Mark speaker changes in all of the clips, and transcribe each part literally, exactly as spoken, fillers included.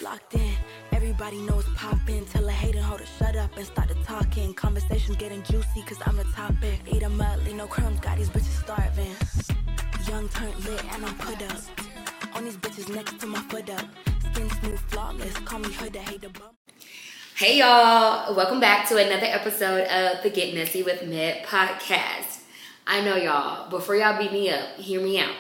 Speaker 1: locked in. Everybody knows poppin'. Tell a hater hoe to shut up and start the talking. Conversations getting juicy cause I'm the topic. Eat them up, leave no crumbs, got these bitches starving. Young turned lit and I'm put up. On these bitches next to my foot up. Skin smooth, flawless, call me hood, hate the bump.
Speaker 2: Hey y'all, welcome back to another episode of the Get Messy with Med podcast. I know y'all, before y'all beat me up, hear me out.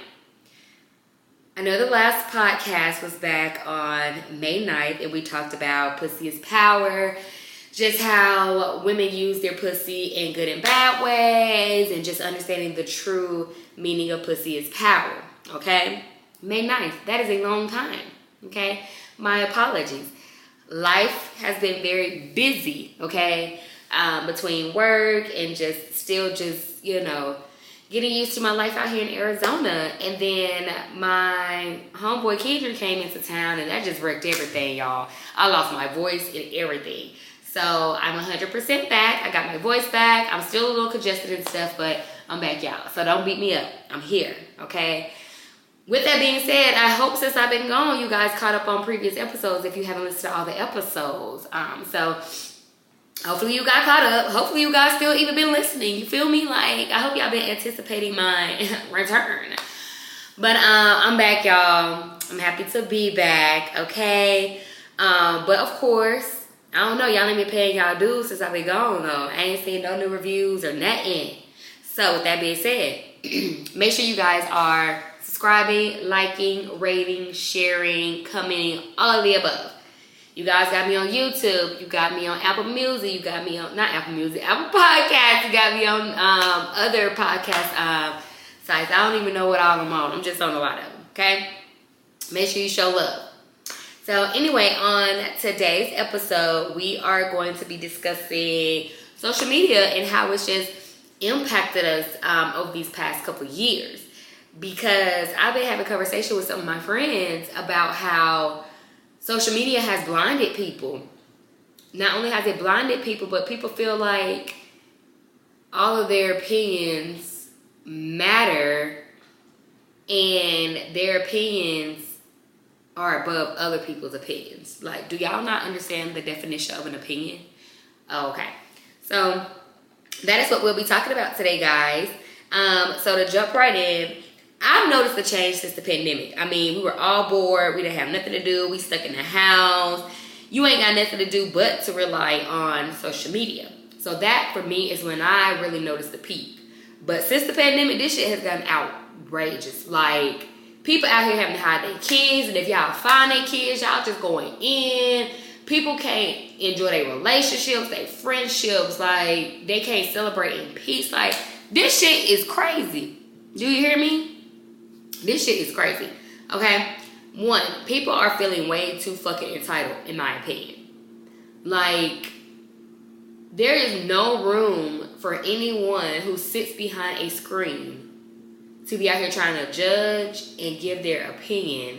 Speaker 2: I know the last podcast was back on May ninth and we talked about pussy is power, just how women use their pussy in good and bad ways, and just understanding the true meaning of pussy is power, okay? May ninth, that is a long time, okay? My apologies. Life has been very busy, okay? Um, between work and just still just, you know, getting used to my life out here in Arizona. And then my homeboy Kendrick came into town and that just wrecked everything, y'all. I lost my voice and everything. So I'm one hundred percent back. I got my voice back. I'm still a little congested and stuff, but I'm back, y'all. So don't beat me up. I'm here, okay? With that being said, I hope since I've been gone, you guys caught up on previous episodes if you haven't listened to all the episodes. Um, so hopefully you got caught up. Hopefully you guys still even been listening. You feel me? Like, I hope y'all been anticipating my return. But uh, I'm back, y'all. I'm happy to be back, okay? Um, but of course, I don't know. Y'all ain't been paying y'all dues since I've been gone, though. I ain't seen no new reviews or nothing. So with that being said, make sure you guys are subscribing, liking, rating, sharing, commenting, all of the above. You guys got me on YouTube. You got me on Apple Music. You got me on, not Apple Music, Apple Podcasts. You got me on um, other podcast um, sites. I don't even know what all I'm on. I'm just on a lot of them, okay? Make sure you show love. So anyway, on today's episode, we are going to be discussing social media and how it's just impacted us um, over these past couple years. Because I've been having a conversation with some of my friends about how social media has blinded people. Not only has it blinded people, but people feel like all of their opinions matter and their opinions are above other people's opinions. Like, do y'all not understand the definition of an opinion? Oh, okay. So that is what we'll be talking about today, guys. Um, so to jump right in, I've noticed a change since the pandemic. I mean, we were all bored. We didn't have nothing to do. We stuck in the house. You ain't got nothing to do but to rely on social media. So that, for me, is when I really noticed the peak. But since the pandemic, this shit has gotten outrageous. Like, people out here having to hide their kids. And if y'all find their kids, y'all just going in. People can't enjoy their relationships, their friendships. Like, they can't celebrate in peace. Like, this shit is crazy. Do you hear me? This shit is crazy, okay? One, people are feeling way too fucking entitled, in my opinion. Like, there is no room for anyone who sits behind a screen to be out here trying to judge and give their opinion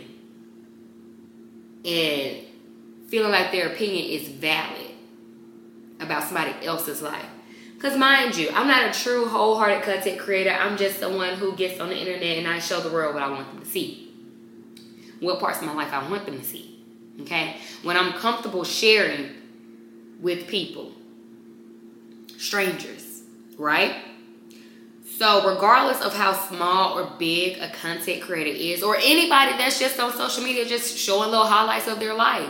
Speaker 2: and feeling like their opinion is valid about somebody else's life. Because mind you, I'm not a true wholehearted content creator. I'm just someone who gets on the internet and I show the world what I want them to see. What parts of my life I want them to see. Okay? When I'm comfortable sharing with people. Strangers. Right? So regardless of how small or big a content creator is, or anybody that's just on social media just showing little highlights of their life.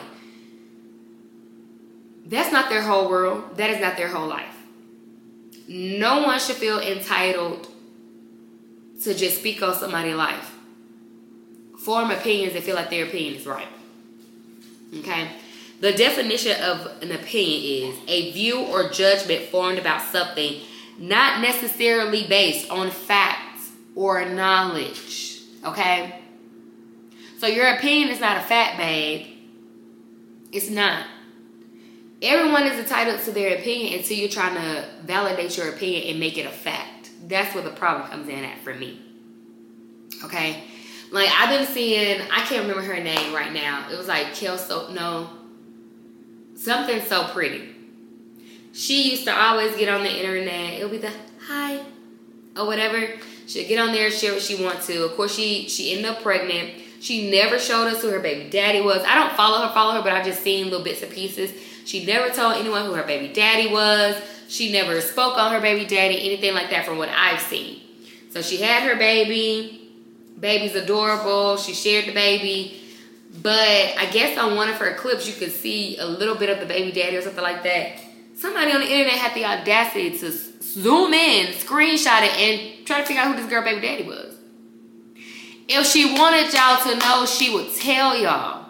Speaker 2: That's not their whole world. That is not their whole life. No one should feel entitled to just speak on somebody's life. Form opinions and feel like their opinion is right. Okay? The definition of an opinion is a view or judgment formed about something not necessarily based on facts or knowledge. Okay? So your opinion is not a fact, babe. It's not. Everyone is entitled to their opinion until you're trying to validate your opinion and make it a fact. That's where the problem comes in at for me. Okay? Like, I've been seeing, I can't remember her name right now. It was like Kelso, no, something so pretty. She used to always get on the internet. It'll be the hi or whatever. She'll get on there, share what she wants to. Of course, she, she ended up pregnant. She never showed us who her baby daddy was. I don't follow her, follow her, but I've just seen little bits and pieces. She never told anyone who her baby daddy was. She never spoke on her baby daddy, anything like that from what I've seen. So she had her baby. Baby's adorable. She shared the baby. But I guess on one of her clips, you could see a little bit of the baby daddy or something like that. Somebody on the internet had the audacity to zoom in, screenshot it, and try to figure out who this girl baby daddy was. If she wanted y'all to know, she would tell y'all.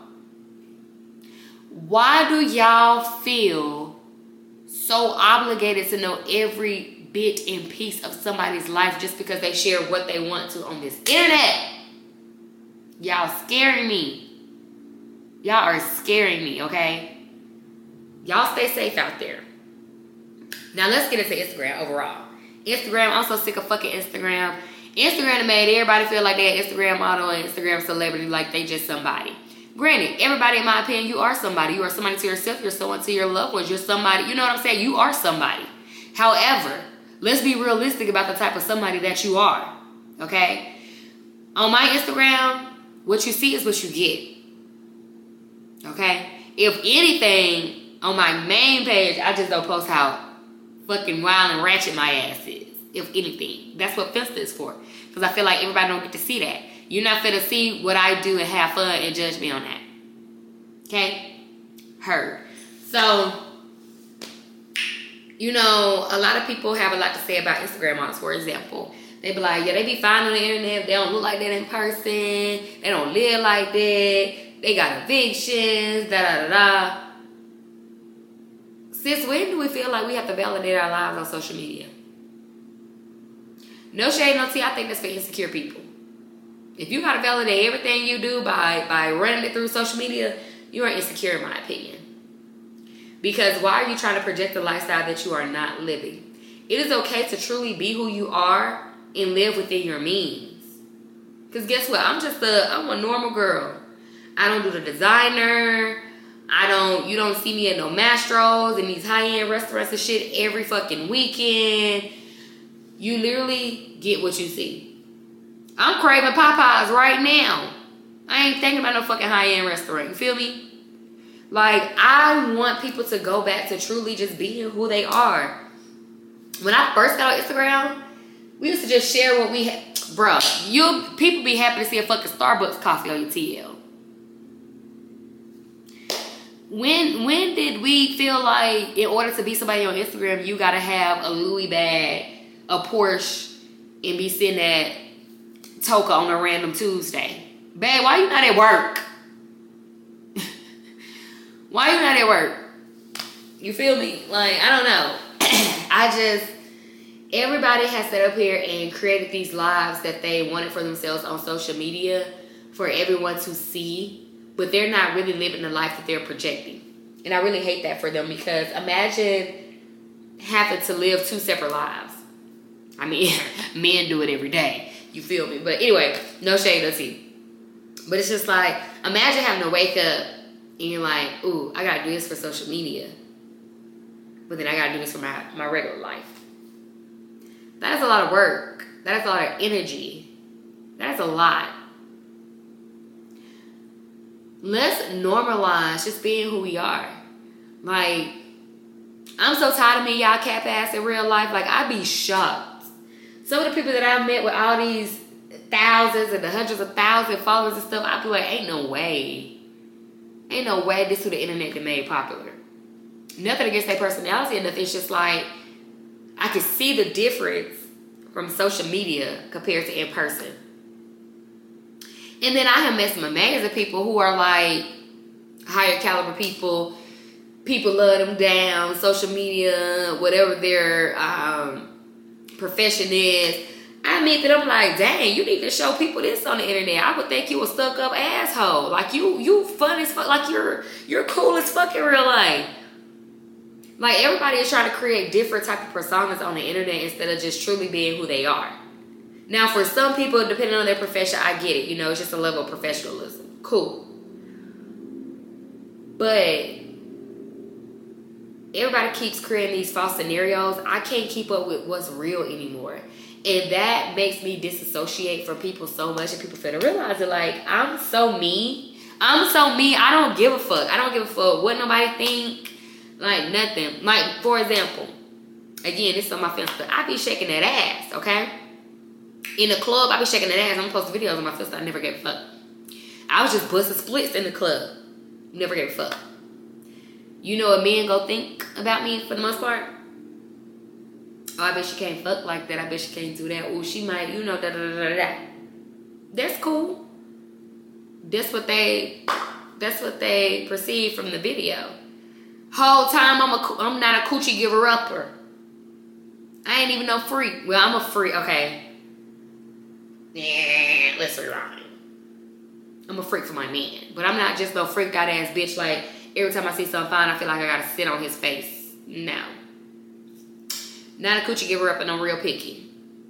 Speaker 2: Why do y'all feel so obligated to know every bit and piece of somebody's life just because they share what they want to on this internet? Y'all scaring me. Y'all are scaring me, okay? Y'all stay safe out there. Now let's get into Instagram overall. Instagram, I'm so sick of fucking Instagram. Instagram made everybody feel like they're an Instagram model and Instagram celebrity, like they just somebody. Granted, everybody, in my opinion, you are somebody. You are somebody to yourself. You're someone to your loved ones. You're somebody. You know what I'm saying? You are somebody. However, let's be realistic about the type of somebody that you are. Okay? On my Instagram, what you see is what you get. Okay? If anything, on my main page, I just don't post how fucking wild and ratchet my ass is. If anything. That's what Finsta is for. Because I feel like everybody don't get to see that. You're not finna see what I do and have fun and judge me on that. Okay? Heard. So, you know, a lot of people have a lot to say about Instagram models, for example. They be like, yeah, they be fine on the internet. They don't look like that in person. They don't live like that. They got evictions. Da da da da. Since when do we feel like we have to validate our lives on social media? No shade, no tea. I think that's for insecure people. If you gotta validate everything you do by, by running it through social media, you are insecure in my opinion. Because why are you trying to project a lifestyle that you are not living? It is okay to truly be who you are and live within your means. Because guess what? I'm just a, I'm a normal girl. I don't do the designer. I don't, you don't see me at no Mastros and these high-end restaurants and shit every fucking weekend. You literally get what you see. I'm craving Popeyes right now. I ain't thinking about no fucking high-end restaurant. You feel me? Like, I want people to go back to truly just being who they are. When I first got on Instagram, we used to just share what we had. Bruh, you people be happy to see a fucking Starbucks coffee on your T L. When when did we feel like in order to be somebody on Instagram, you gotta have a Louis bag, a Porsche, and be sitting at Toka on a random Tuesday? Babe, why you not at work? Why you not at work? You feel me? Like, I don't know. I just, everybody has set up here and created these lives that they wanted for themselves on social media for everyone to see, but they're not really living the life that they're projecting. And I really hate that for them, because imagine having to live two separate lives. I mean, men do it every day. You feel me? But anyway, no shade, no tea. But it's just like, imagine having to wake up and you're like, ooh, I gotta do this for social media. But then I gotta do this for my, my regular life. That is a lot of work. That is a lot of energy. That is a lot. Let's normalize just being who we are. Like, I'm so tired of me, y'all cap ass in real life. Like, I'd be shocked. Some of the people that I've met with all these thousands and the hundreds of thousands of followers and stuff, I'd be like, ain't no way. Ain't no way this is who the internet that made popular. Nothing against their personality or nothing. It's just like, I can see the difference from social media compared to in person. And then I have met some amazing people who are like higher caliber people. People love them down, social media, whatever their um, profession is. I meet that I'm like, dang, you need to show people this on the internet. I would think you a stuck up asshole. Like you, you fun as fuck. Like you're, you're cool as fuck in real life. Like everybody is trying to create different type of personas on the internet instead of just truly being who they are. Now, for some people, depending on their profession, I get it. You know, it's just a level of professionalism. Cool. But everybody keeps creating these false scenarios. I can't keep up with what's real anymore. And that makes me disassociate from people so much, and people fail to realize it. Like, I'm so mean. I'm so mean. I don't give a fuck. I don't give a fuck what nobody think. Like, nothing. Like, for example, again, this is on my Finsta. I be shaking that ass, okay? In the club, I be shaking that ass. I'm posting videos on my Finsta. I never gave a fuck. I was just busting splits in the club. Never gave a fuck. You know what men go think about me for the most part? Oh, I bet she can't fuck like that. I bet she can't do that. Oh, she might, you know, da da da da da. That's cool. That's what they, that's what they perceive from the video. Whole time I'm a, I'm not a coochie giver upper. I ain't even no freak. Well, I'm a freak. Okay. Yeah, let's rewind. I'm a freak for my man, but I'm not just no freaked out ass bitch. Like every time I see something fine, I feel like I gotta sit on his face. No. Not a coochie giver up, and I'm real picky.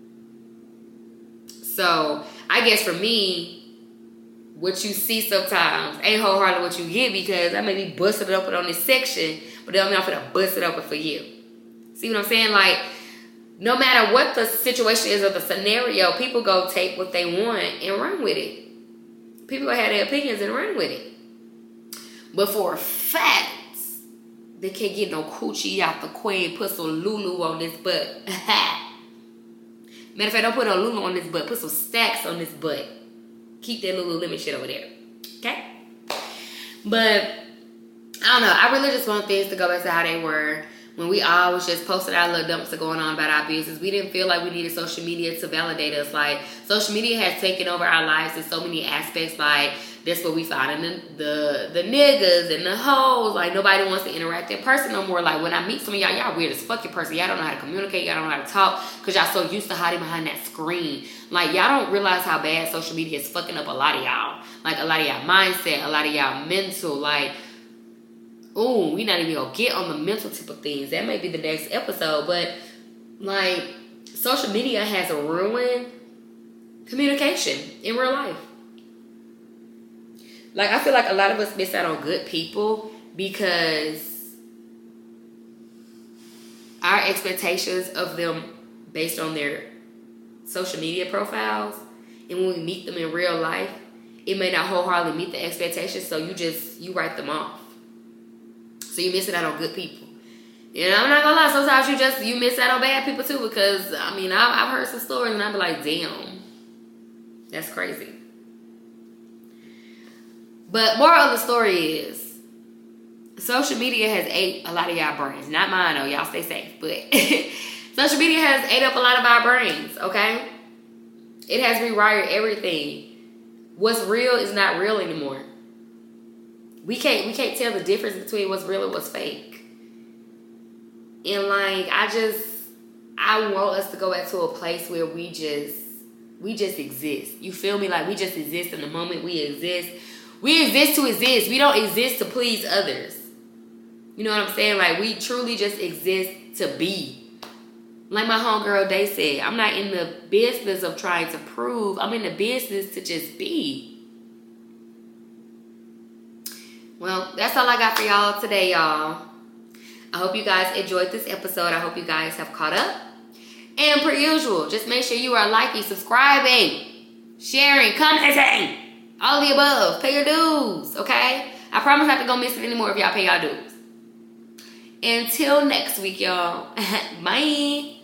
Speaker 2: So, I guess for me, what you see sometimes ain't wholeheartedly what you get, because I may be busting it open on this section, but then I'm not gonna bust it open for you. See what I'm saying? Like, no matter what the situation is or the scenario, people go take what they want and run with it. People have their opinions and run with it. But for a fact, they can't get no coochie out the queen. Put some Lulu on this butt. Matter of fact, don't put no Lulu on this butt. Put some stacks on this butt. Keep that Lululemon shit over there. Okay? But, I don't know. I really just want things to go back to how they were when we all was just posting our little dumps going on about our business. We didn't feel like we needed social media to validate us. Like, social media has taken over our lives in so many aspects. Like, that's what we find in the, the the niggas and the hoes. Like, nobody wants to interact in person no more. Like, when I meet some of y'all, y'all weird as fuck in person. Y'all don't know how to communicate. Y'all don't know how to talk, because y'all so used to hiding behind that screen. Like, y'all don't realize how bad social media is fucking up a lot of y'all. Like, a lot of y'all mindset, a lot of y'all mental. Like, ooh, we not even gonna get on the mental tip of things. That may be the next episode. But, like, social media has ruined communication in real life. Like, I feel like a lot of us miss out on good people because our expectations of them based on their social media profiles, and when we meet them in real life, it may not wholeheartedly meet the expectations, so you just, you write them off. So you're missing out on good people. You know, I'm not gonna lie, sometimes you just, you miss out on bad people too, because, I mean, I, I've heard some stories and I'd be like, damn, that's crazy. But moral of the story is, social media has ate a lot of y'all brains. Not mine though, y'all stay safe. But social media has ate up a lot of our brains, okay? It has rewired everything. What's real is not real anymore. We can't we can't tell the difference between what's real and what's fake. And like, I just, I want us to go back to a place where we just, we just exist. You feel me? Like, we just exist in the moment we exist. We exist to exist. We don't exist to please others. You know what I'm saying? Like, we truly just exist to be. Like my homegirl Day said, I'm not in the business of trying to prove. I'm in the business to just be. Well, that's all I got for y'all today, y'all. I hope you guys enjoyed this episode. I hope you guys have caught up. And per usual, just make sure you are liking, subscribing, sharing, commenting. All of the above. Pay your dues, okay? I promise not to go missing anymore if y'all pay y'all dues. Until next week, y'all. Bye.